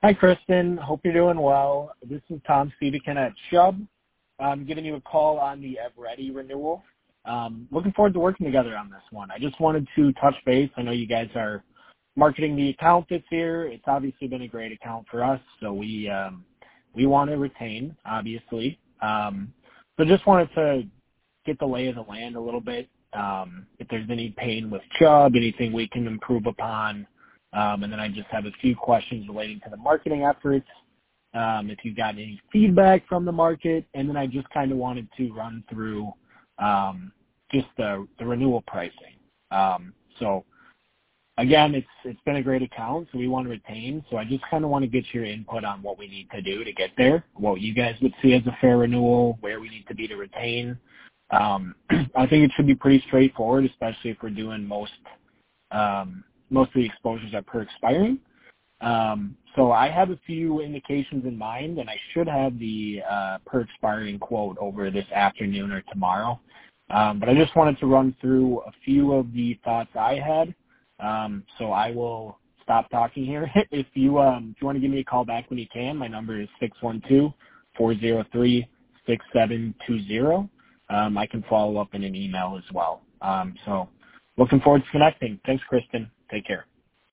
Hi, Kristen. Hope you're doing well. This is Tom Stevican at Chubb. I'm giving you a call on the Eveready renewal. Looking forward to working together on this one. I just wanted to touch base. I know you guys are marketing the account this year. It's obviously been a great account for us, so we want to retain, obviously. So just wanted to get the lay of the land a little bit. If there's any pain with Chubb, anything we can improve upon. And then I just have a few questions relating to the marketing efforts. If you've got any feedback from the market, and then I just kind of wanted to run through just the renewal pricing. So again, it's been a great account, so we want to retain. So I just kind of want to get your input on what we need to do to get there, what you guys would see as a fair renewal, where we need to be to retain. I think it should be pretty straightforward, especially if we're doing most of the exposures are per expiring. So I have a few indications in mind, and I should have the per expiring quote over this afternoon or tomorrow. But I just wanted to run through a few of the thoughts I had. So I will stop talking here. If you want to give me a call back when you can, my number is 612-403-6720. I can follow up in an email as well. So looking forward to connecting. Thanks, Kristen. Take care.